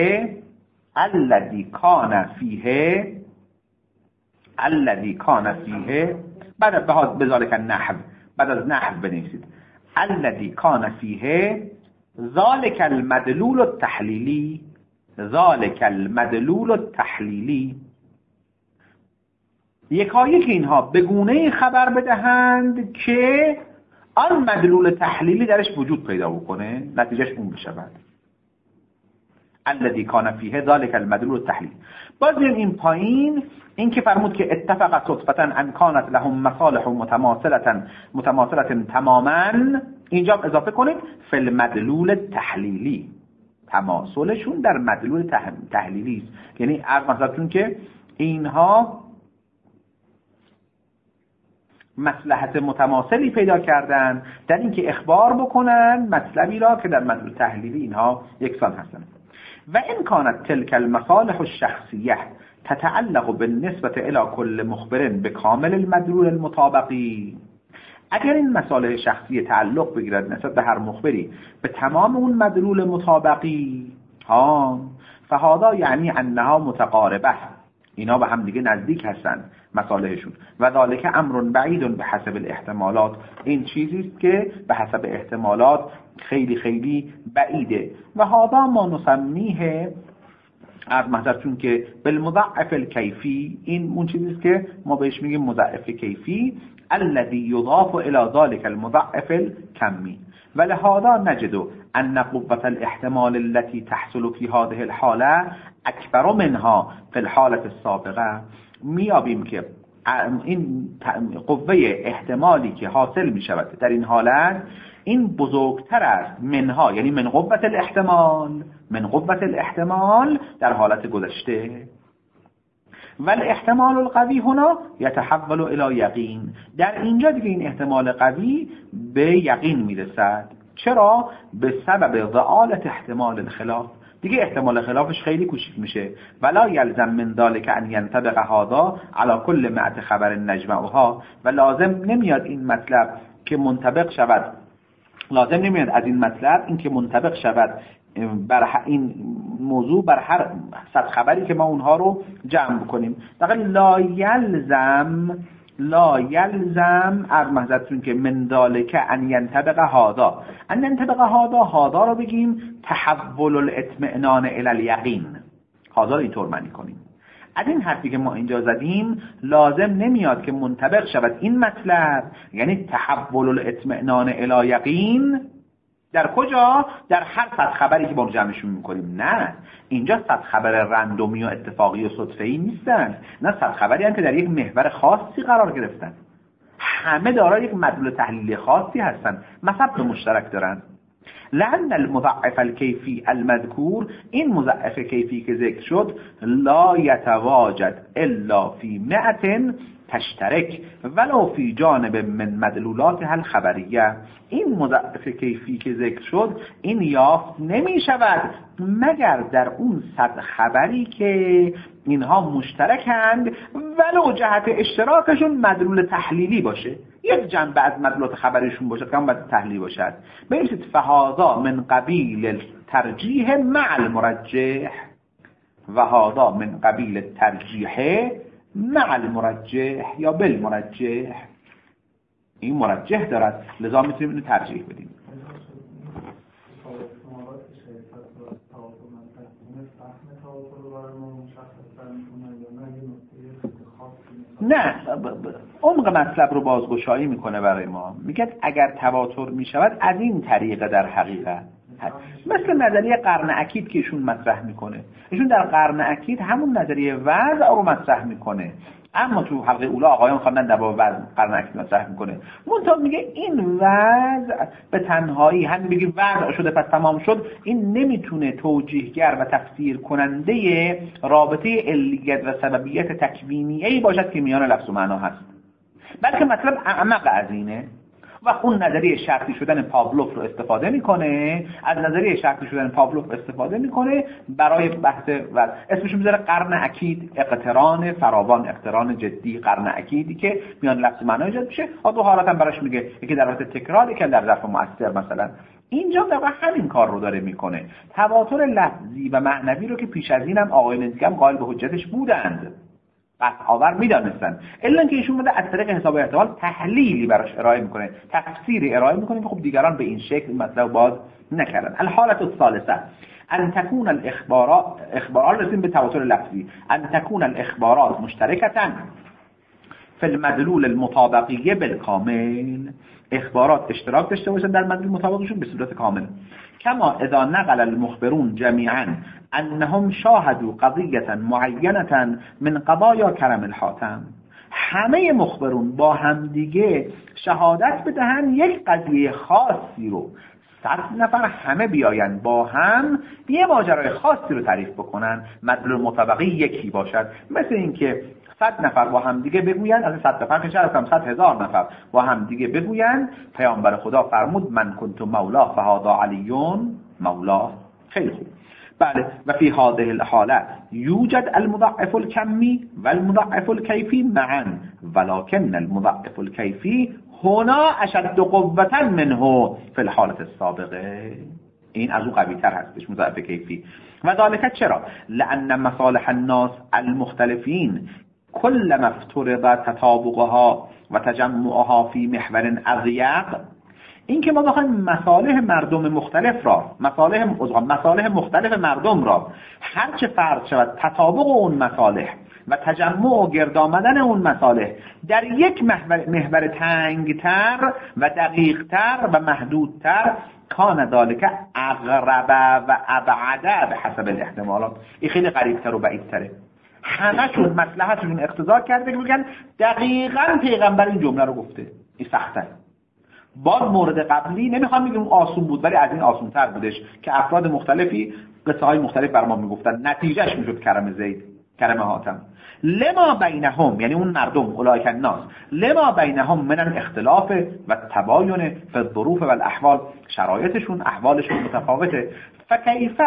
فیه بعد بذلك النحو، بعد از نحو بنویسید الذي كان فیه ذلك المدلول التحلیلی یکایک اینها به گونه خبر بدهند که آن مدلول تحلیلی درش وجود پیدا بکنه، نتیجهش اون بشه. بعد الذي كان فيه ذلك المدلول التحلیلی. باز این پایین این که فرمود که اتفق صدفة ان كانت لهم مصالح متماثلة تماما، اینجا اضافه کنید فی المدلول تحلیلی، تماثلشون در مدلول تحلیلی است. یعنی مثلا که اینها مصلحت متماثلی پیدا کردن در اینکه اخبار بکنن مطلبی را که در مدلول تحلیلی اینها یکسان هستند. و این کانت تلك المصالح الشخصیه تتعلق بالنسبة الى كل مخبر بكامل المدلول المطابقی، اگر این مصالح شخصی تعلق بگیرد نسبت به هر مخبری به تمام اون مدلول مطابقی فهذا یعنی انها متقاربه، اینا به هم دیگه نزدیک هستن مصالحشون. و ذالک امر بعید به حسب الاحتمالات، این چیزی است که به حسب احتمالات خیلی خیلی بعیده. و هذا ما نسمیه از محضرتون که بالمضاعف الکیفی، این اون چیزی است که ما بهش میگیم مضاعف کیفی، الذي يضاف الى ذلك المضاعف الكمي. ولهذا نجد ان قوة الاحتمال التي تحصل في هذه الحالة اکبر منها في الحالة السابقة. میابیم که این قوه احتمالی که حاصل می شود در این حالت این بزرگتر است منها، یعنی من قوة الاحتمال در حالت گذشته. والاحتمال القوی هنا يتحول الى یقین، در اینجا دیگه این احتمال قوی به یقین میرسد. چرا؟ به سبب ضعالت احتمال الخلاف، دیگه احتمال خلافش خیلی کوچیک میشه. ولا یلزم من ذلك ان ينطبق هذا على كل مئة خبر نجمعها، و لازم نمیاد این مطلب که منطبق شود، لازم نمیاد از این مطلب این که منطبق شود بر این موضوع بر هر 100 خبری که ما اونها رو جمع بکنیم. دقیقا لا یلزم از محضرتون که من ذالک ان ینطبق هذا رو بگیم تحول الاطمئنان الی الیقین، هذا رو اینطور معنی کنیم. از این حرفی که ما اینجا زدیم لازم نمیاد که منطبق شود این مطلب، یعنی تحول الاطمئنان الی یقین در کجا؟ در هر 100 خبری که با جمعشون میکنیم. نه، اینجا 100 خبر رندومی و اتفاقی و صدفه‌ای نیستن، نه 100 خبری هم که در یک محور خاصی قرار گرفتن، همه دارای یک مدلول تحلیلی خاصی هستن، مصب مشترک دارن. لأن المضاعف الكيفي المذكور، این مضاعف کیفی که ذکر شد، لا يتواجد الا في 100 تشترک ولو فی جانب من مدلولاتها الخبریه. این مضاعف کیفی که ذکر شد این یافت نمی شود مگر در اون 100 خبری که اینها مشترکند ولو جهت اشتراکشون مدلول تحلیلی باشه، یک جنبه از مدلولات خبریشون باشه که هم باید تحلیلی باشد. بایست فهذا من قبیل ترجیح مع المرجح و هذا من قبیل ترجیح مع المرجح یا بالمرجح، این مرجح دارد لذا میتونیم اینو ترجیح بدیم. نه، عمق مطلب رو بازگشایی میکنه برای ما، میگه اگر تواتر میشود از این طریقه در حقیقت، مثل نظریه قرن اکید که ایشون مطرح میکنه. ایشون در قرن اکید همون نظریه وضع رو مطرح میکنه، اما تو حلقه اولا آقایان خواندن در باب وضع قرن اکید مطرح میکنه. منتها میگه این وضع به تنهایی، همین میگه وضع شده پس تمام شد، این نمیتونه توجیهگر و تفسیر کننده رابطه علیت و سببیت تکوینیه‌ای باشد که میان لفظ و معنا هست، بلکه مطلب اعمق از اینه. و اون نظریه شرطی شدن پاولوف رو استفاده میکنه، از نظریه شرطی شدن پاولوف استفاده میکنه برای بحث و اسمش میذاره قرن اکید، اقتران فراوان، اقتران جدی، قرن اکیدی که میان لفظ معنا ایجاد میشه. دو حالت هم براش میگه، یکی در حالت تکرار، یکی در ظرف مؤثر. مثلا اینجا دقیقا همین کار رو داره میکنه. تواتر لفظی و معنوی رو که پیش از اینم آقایان دیگه هم قائل به حجتش بودند، قطع آور میدانستن، الا اینکه ایشون بوده از طریق حساب احتمال تحلیلی براش ارائه میکنه، تفسیری ارائه میکنه که خب دیگران به این شکل مطلب باز نکردن. الحالت الثالثه ان تكون الاخبارات رسیم به تواتر لفظی، ان تكون الاخبارات مشترکتا فی المدلول المطابقیه بالکامل، اخبارات اشتراک داشته باشن در مدلول مطابقشون به صورت کامل. کما اذا نقل المخبرون جمیعا انهم شاهدوا قضیه معینه من قضایا کرم الحاتم، همه مخبرون با همدیگه شهادت بدهن یک قضیه خاصی رو، 100 نفر همه بیاین با هم یه ماجرای خاصی رو تعریف بکنن، مدلول مطابقه یکی باشد. مثل اینکه 100 نفر با هم دیگه بگوین، از 100 نفر که شاید 100,000 نفر با هم دیگه بگوین پیامبر خدا فرمود من کنت مولا فهذا علی مولا. خیلی خوب. بله. و فی هذه الحاله یوجد المضاعف الکمی و المضاعف الکیفی معا، ولكن المضاعف الکیفی هنا اشد قوة منه فی الحالة السابقه. این از او قوی تر هستش مضاعف کیفی. و ذالک چرا؟ لأن مصالح الناس المختلفین كلما افترض تطابقها و تجمعها فی محور اضیق، این که ما بخوایم مصالح مردم مختلف را، مصالح مختلف مردم را هر چه فرض شود تطابق اون مصالح و تجمع و گرد آمدن اون مصالح در یک محور تنگتر و دقیقتر و محدودتر، کان ذالک اقرب و ابعد به حسب الاحتمالات. این خیلی قریبتر و بعیدتره. همشون مصلحتشون اقتضا کرده که بگن دقیقاً پیغمبر این جمله رو گفته. این سخته. باز مورد قبلی نمیخوام بگم آسون بود، ولی از این آسونتر بودش که افراد مختلفی قصه های مختلف بر ما میگفتن، نتیجهش میشد کرم زید، کرم حاتم. لما بینهم، یعنی اون مردم اولئک الناس، لما بینهم من الاختلاف و تباین فی الظروف و الاحوال، شرایطشون احوالشون متفاوته. فکیف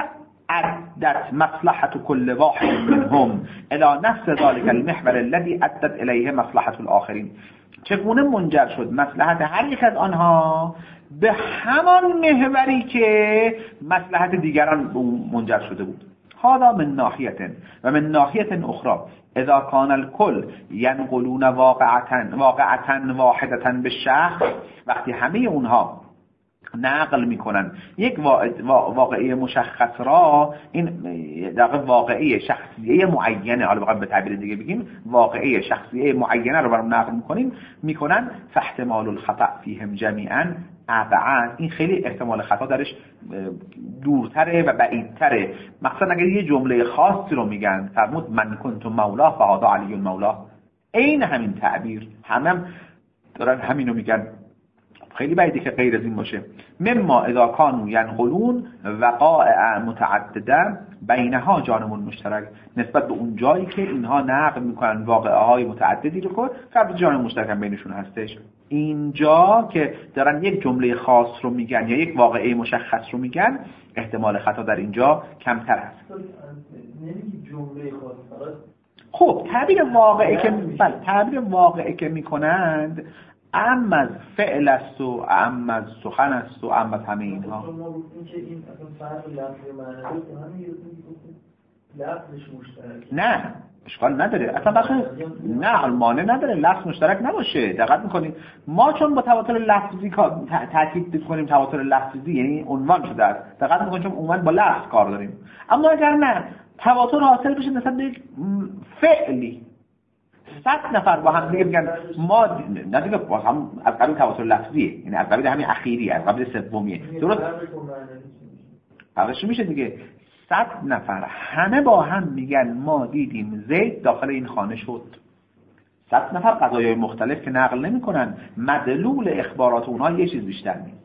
عدت مصلحة كل واحد منهم الى نفس ذلك المحور الذي عدت الیه مصلحة الاخرین، چگونه منجر شد مصلحت هر یک از آنها به همان محوری که مصلحت دیگران منجر شده بود. هذا من ناحیه و من ناحیه اخرى اذا كان الكل ينقلون واقعة واحدة بالشخص، وقتی همه اونها نقل میکنن یک واقعه مشخص را، این در واقع واقعه شخصیه معینه، حالا بخوام به تعبیر دیگه بگیم واقعه شخصیه معینه رو برام نقل میکنن، فاحتمال الخطأ فیهم جمیعا ابعد، این خیلی احتمال خطا درش دورتره و بعیدتره. مثلا اگر یه جمله خاصی رو میگن، فرمود من کنت مولا فهذا علی مولا، عین همین تعبیر هم دارن همینو میگن، خیلی بعیده که غیر از این باشه. مما اذا كانوا ينقلون وقائع متعدده بینها جانب مشترک، نسبت به اون جایی که اینها نقل میکنن واقعه های متعددی رو که فرد جانب مشترک هم بینشون هستش. اینجا که دارن یک جمله خاص رو میگن یا یک واقعه مشخص رو میگن، احتمال خطا در اینجا کمتر هست. نمیگی جمله خاص. خب تعبیر واقعه که میکنند اما از فعل است و اما از سخن است و اما از همه اینها. شما گفتین که این اصلا فرق لفظ معنوی تو همین لفظش مشترک. نه اشکال نداره اصلا، بخیر نه مانع نداره لفظ مشترک نباشه. دقت میکنید ما چون با تواتر لفظی تاکید کنیم، تواتر لفظی یعنی عنوان شده است، دقت میکنید چون عموما با لفظ کار داریم. اما اگر نه تواتر حاصل بشه نسبت به فعلی، 100 نفر با هم دیگه میگن ما نه دیگه با هم از قبیل تواتر لفظیه، یعنی از قبیل همین اخیریه، از قبیل سومیه، درست؟ فرقش میشه دیگه. 100 نفر همه با هم میگن ما دیدیم زید داخل این خانه شد. 100 نفر قضایای مختلف که نقل نمیکنن، مدلول اخبارات اونها یه چیز بیشتر نیست.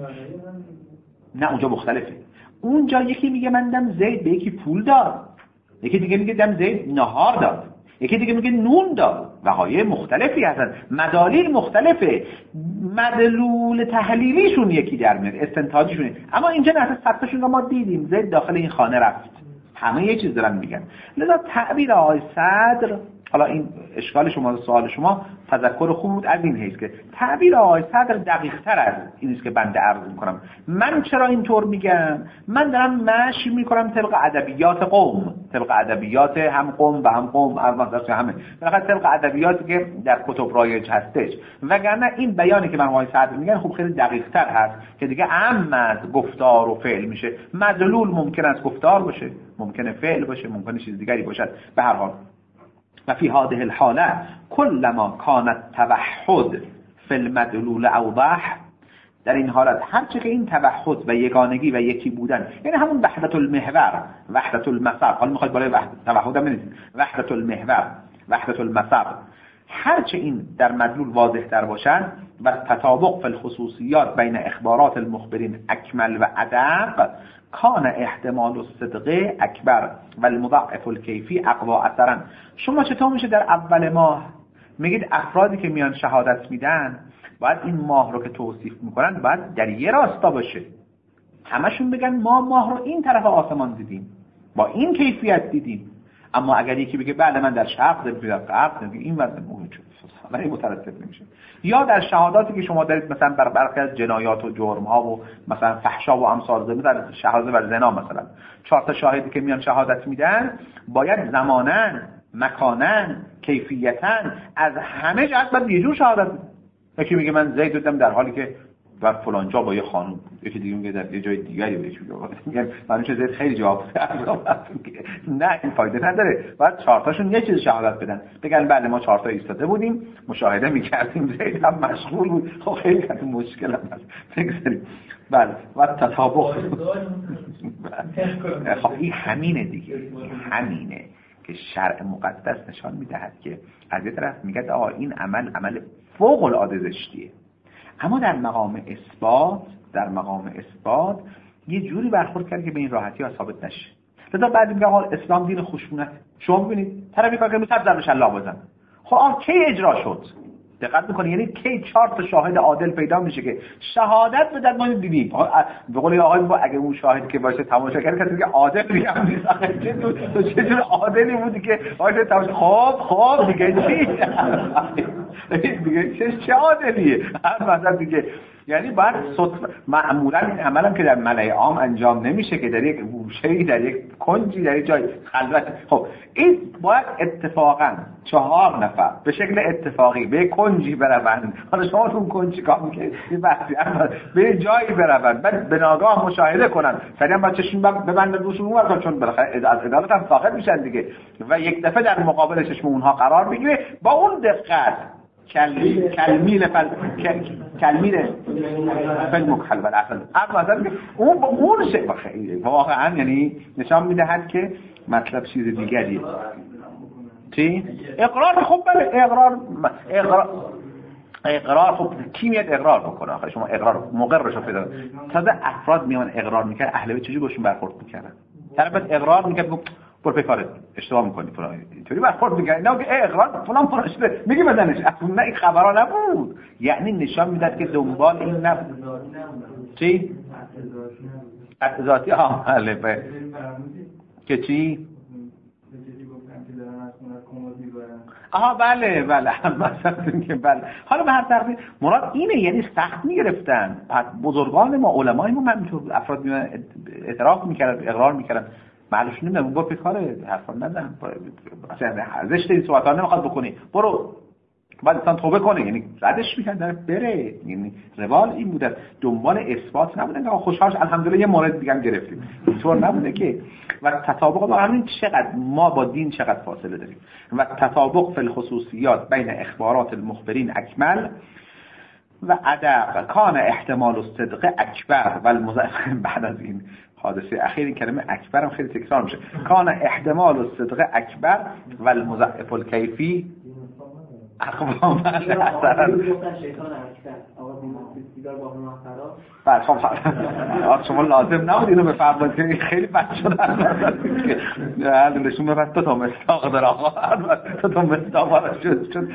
نه اونجا مختلفه. اونجا یکی میگه من دم زید به یکی پول داد، یکی دیگه میگه دم زید نهار داد، یکی دیگه میگه نون داد. وقایع مختلفی هستن، مدالیل مختلفه، مدلول تحلیلیشون یکی در میاد، استنتاجیشونه. اما اینجا نه، صدتاشون رو ما دیدیم زید داخل این خانه رفت، همه یه چیز دارن میگن. لذا تعبیر آقای صدر، حالا این اشکال شما، سوال شما تذکر خوب بود از این حیث که تعبیر آقای صدر دقیق تر از این است که بنده عرض میکنم. من چرا اینطور میگم؟ من دارم مشی میکنم طبق ادبیات قوم، طبق ادبیات هم قوم و هم قوم، از همه فقط طبق ادبیاتی که در کتب رایج هستش. وگرنه این بیانی که من آقای صدر میگن خب خیلی دقیق تر هست که دیگه عم از گفتار و فعل میشه. مدلول ممکن است گفتار باشه، ممکنه فعل باشه، ممکنه چیز دیگری باشد. به هر حال و فی هذه الحاله كلما كان التوحد فی المدلول اوضح. در این حالت هرچه که این توحد و یگانگی و یکی بودن، یعنی همون وحدت المحور، وحدت المصب، حالا میخواید بالای توحد هم بنویسید، وحدت المحور، وحدت المصب، هرچه این در مدلول واضح تر باشن و تطابق فی الخصوصیات بین اخبارات المخبرین اکمل و ادق، کان احتمال الصدق اکبر و المضاعف الکیفی اقوا اثرا. شما چطور میشه در اول ماه میگید افرادی که میان شهادت میدن باید این ماه رو که توصیف میکنن باید در یه راستا باشه، همشون بگن ما ماه رو این طرف آسمان دیدیم، با این کیفیت دیدیم. اما اگر یکی بگه بله من در شرق دیدم، غرب دیدم، این وضع ولی مترتب نمیشه. یا در شهاداتی که شما دارید مثلا بر برخی از جنایات و جرم ها و مثلا فحشا و امثال ذالک، مثلا شهادت بر زنا، مثلا 4 تا شاهدی که میان شهادت میدن باید زمانن، مکانن، کیفیتن، از همه جهت باید یه جور شهادت بدن. یکی میگه من زید دیدم در حالی که و فلان جا با یه خانم، یکی دیگه میگه در یه جای دیگری بهش میگه من چه زید خیلی جواب نه، این فایده نداره. بعد 4 تاشون یه چیز شهادت بدن، بگن بله ما 4 تا ایستاده بودیم مشاهده میکردیم زید هم مشغول بود. خب خیلی مشکل هم هست بگذاریم. بله و تطابق. خب این همینه دیگه، همینه که شرع مقدس نشان میدهد که از یه طرف میگه آقا این عمل فوق العاده زشتیه، اما در مقام اثبات یه جوری برخورد کرد که به این راحتی ها ثابت نشه. لذا بعضی میگه آقا اسلام دین خشونت. شما ببینید طرفی کار که میصد ضربش الله بزن، خب آقا کی اجرا شد؟ دقت میکنی یعنی کی 4 تا شاهد عادل پیدا میشه که شهادت بدن ما دیدیم. به قول آقای با اگه اون شاهد که باشه تماشا کرد کسی که عادل میگم نیست، تو چه جور عادلی بودی که باشه تماشا. خب دیگه چی دیگه چه عادلیه مثلا دیگه. یعنی بعد معمولا این عملم که در ملأ عام انجام نمیشه که در یک گوشه‌ای، در یک کنجی، در یک جای خلوت. خب این باید اتفاقا 4 نفر به شکل اتفاقی به کنجی برون. حالا شما تو کنجی کار میکنید این بحثی به جایی برون، بعد به ناگاه مشاهده کنن، سریعا بچه‌شون ببندن روشون اون، چون بالاخره از عدالت هم ساخت میشن دیگه، و یک دفعه در مقابل چشم اونها قرار بگیره با اون دقت کلمیل فالمکحل والعسل. مثلا اون با اون واقعا یعنی نشان میدهد که مطلب چیز دیگریه. چی؟ اقرار. خب بله اقرار خب کی میاد اقرار بکنه؟ آخه شما اقرار مقررشو پیدا. تازه افراد میان اقرار میکنن، اهل بیت چجوری باشون برخورد میکردن؟ طرف اقرار میکرد برو به کارت، اشتباه میکنی فلان، اینطوری برخورد میکنی. نه که اقرار فلان شده میگی بدنش، اصلا نه این خبرا نبود. یعنی نشان میداد که دنبال این نبود. چی؟ ذاتی بله. که چی؟ بله مثلا که بله. حالا به هر تقدیر مراد اینه، یعنی سخت میگرفتن. بزرگان ما، علمای ما همینطور افراد میان اعتراف میکردن، اقرار میکردن، معلومش نمیدونم برو پیکاره حرفا نزن، مثلا زشت این صحبت ها نمیخواد بکنی، برو. بعد انسان توبه کنه، یعنی ردش میکنه بره. یعنی روال این بوده، دنبال اثبات نبودن که خوشحالش الحمدلله یه مورد دیگه هم گرفتیم، اینطور نبوده که. و تطابق با همین چقدر ما با دین چقدر فاصله داریم. و تطابق فی الخصوصیات بین اخبارات المخبرین اکمل و ادق، کان احتمال الصدق اکبر و بعد از این حادثه اخیر این کلمه اکبر هم خیلی تکرار میشه. کان احتمال الصدق اکبر و المضاعف الکیفی اقوام اثرا. بله خب شما لازم نبود اینو بفرمایید که خیلی بد شده. حالشون بفرد تو مستاق داره آقا، تو مستاق شد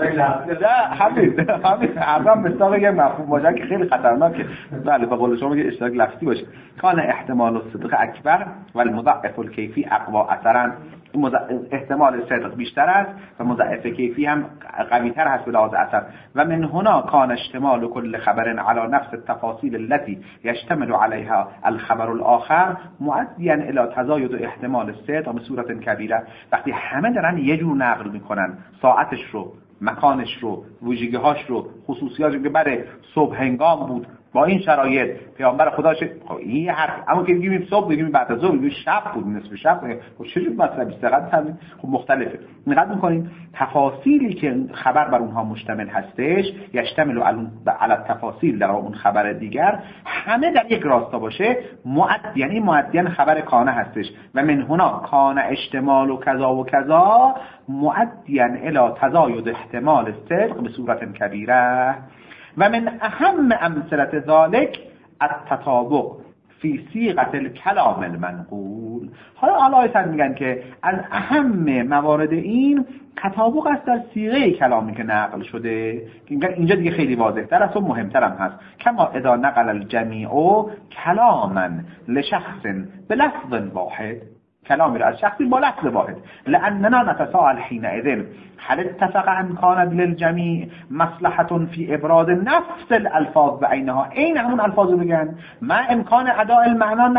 همین مستاق یه مفهوم باشه که خیلی خطرناکه. بله به قول شما که اشتراک لفظی باشه. کان احتمال الصدق اکبر و المضاعف الکیفی اقوا اثرا. احتمال صدق بیشتر است و مضاعف کیفی هم قوی‌تر هست به لحاظ اثر. و من هنا کان اشتمال كل خبر على نفس التفاصيل التي يشتمل عليها الخبر الآخر مؤديا الى تزايد احتمال الصدق بصورت کبیره. وقتی همه دارن یه جور نقل میکنن، ساعتش رو، مکانش رو، ویژگی‌هاش رو، خصوصیاتش رو، که برای صبح هنگام بود با این شرایط پیامبر خدا این حرف اما که میگیم صبح میگیم بعد از ظهر میگیم شب بود نصف شب خب چه مطلبی دقت همین خب مختلفه. نگاه می‌کنیم تفاصیلی که خبر بر اونها مشتمل هستش یشتمل علی التفاصیل در اون خبر دیگر همه در یک راستا باشه یعنی مؤدیان خبر کانه هستش و من هنا کان اشتمال و کذا و کذا مؤدیان الی تزاید احتمال الصدق به صورت کبیره و من اهم امثله ذلك التطابق فی صیغه الکلام المنقول. حالا آیتن میگن که از اهم موارد این تطابق است در صیغه کلامی که نقل شده. اینجا دیگه خیلی واضح تر است و مهمتر هم هست. کما اذا نقل الجمیع کلاما لشخص بلفظ واحد، کلامی را از شخصی با لفظ واحد، لاننا نتساءل حينئذ هل اتفق ان كانت للجميع مصلحة في ابراز نفس الالفاظ بعینها، این همون الفاظ رو بگن ما امکان اداء المعنى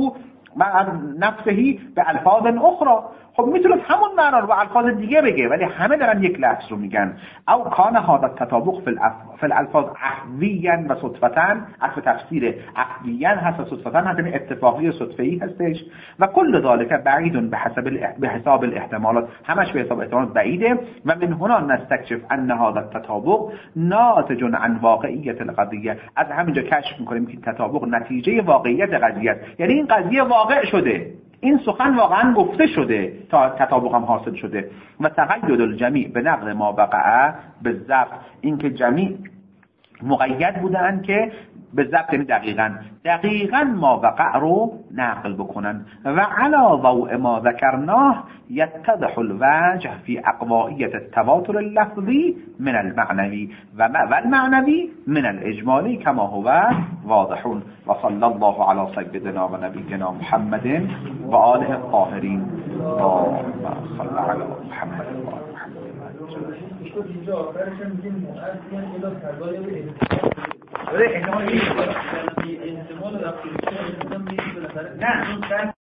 نفسه به الفاظ اخرى. خب میتونه همون معنا رو با الفاظ دیگه بگه ولی همه دارن یک لفظ رو میگن. او کان هذا التطابق فی الالفاظ عفویا و صدفتا، عطف تفسیر عفویا هست و صدفتا هست، یعنی اتفاقی صدفه‌ای هستش. و کل ذلك بعید به حساب الاحتمالات، همش به حساب احتمالات بعیده. و من هنا نستکشف ان هذا التطابق ناتج عن واقعیت القضیه، از همینجا کشف میکنیم که تطابق نتیجه واقعیت قضیه است، یعنی این قضیه واقع شده، این سخن واقعا گفته شده تا تطابق هم حاصل شده. و تقید الجمیع به نقل ما وقع به ضبط، این که جمیع مقید بودن که به ضبط یعنی دقیقاً ما وقع رو نقل بکنن. و علا ضوء ما ذکرناه یتضح الوجه فی اقوائیت التواتر اللفظی من المعنوی و المعنوی من الاجمالی کما هو واضحون. و صلی الله علی سیدنا و نبینا محمد و آله الطاهرین. صلی علی محمد و آله محمد. اینجا آخرش هم میگیم مؤذن الی تزاید احتمال احتمال رفتی نه